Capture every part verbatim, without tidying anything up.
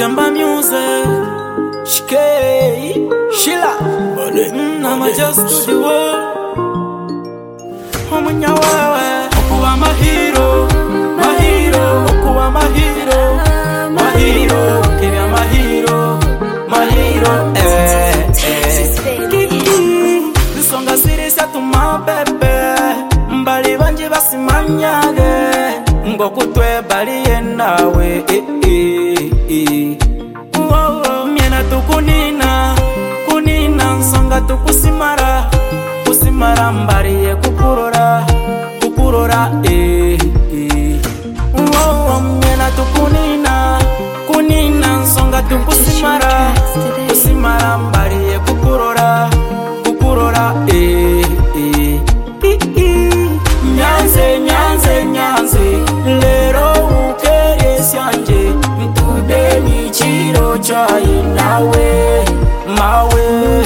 Jamba music, Shkei, Shila, I'ma just do the world. Homanya wewe, okuwa my hero, my hero, okuwa my hero, my hero, kibya my hero, my hero, eh, eh. Nisonga serious ya tuma bebe, mbali banje basimanyage, ngokutwe bali yenawe, eh, eh, eh. Miena tukunina, kunina nsonga tukusimara, kusimara mbariye kukurora, kukurora eh eh. Wow, miena tukunina, kunina nsonga tukusimara, kusimara mbariye kukurora, kukurora eh eh. Nyanze nyanze nyanze, lero ukere syanje, ntude ni chiro chai nawe, mawe.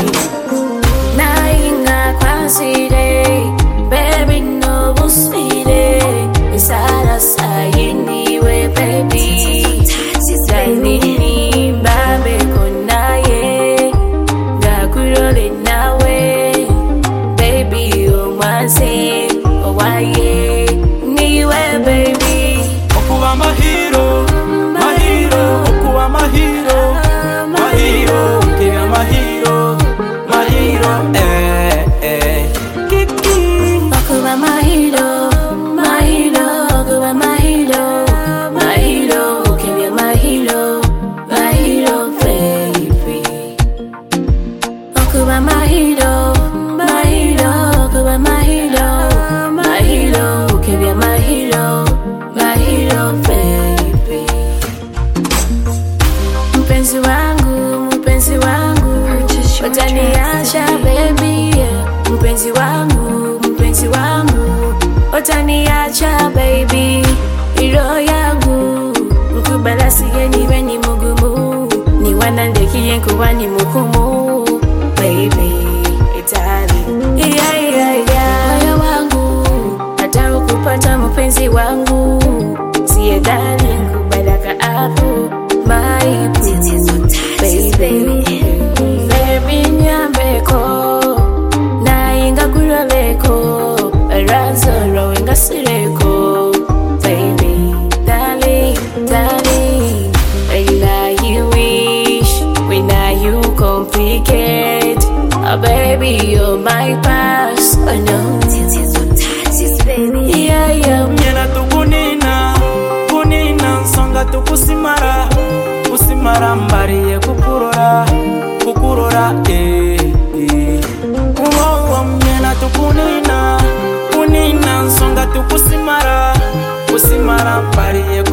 Nainga kwasire, baby no busire, isara sayiniwe baby. Zainini babe konaye, gakurole nawe, baby omase, owaye, niwe baby. Okuwa my hero, my hero, okuwa my hero, my hero, kibya my hero, my hero, eh eh. Kiki. Okuwa my hero, my hero, okuwa my hero, my hero, kibya my hero, my hero baby. Okuwa my hero, my hero, okuwa my hero, my hero, kibya my hero, my hero baby. Mpenzi wangu, mpenzi wangu, utaniacha baby. Mpenzi wangu, mpenzi wangu, utaniacha baby. Hiro yangu, mkubala siye niwe ni mugumu, ni wanandekiye kuwa ni mukumu baby, itali yeah yeah yeah. Moyo wangu, hata ukupata mpenzi wangu, siye darling kubadaka hapo my baby. Baby nyambeko, na inga kuraleko, razoro inga sireko baby. Darling, darling, when now you wish, when now you complicate, oh baby you're my past, oh no. Yeah yeah. Miena tukunina, kunina nsonga tukusimara, kusimara mbariye kukurora, kukurora eh eh. Wow, miena tukunina, kunina nsonga tukusimara, kusimara mbariye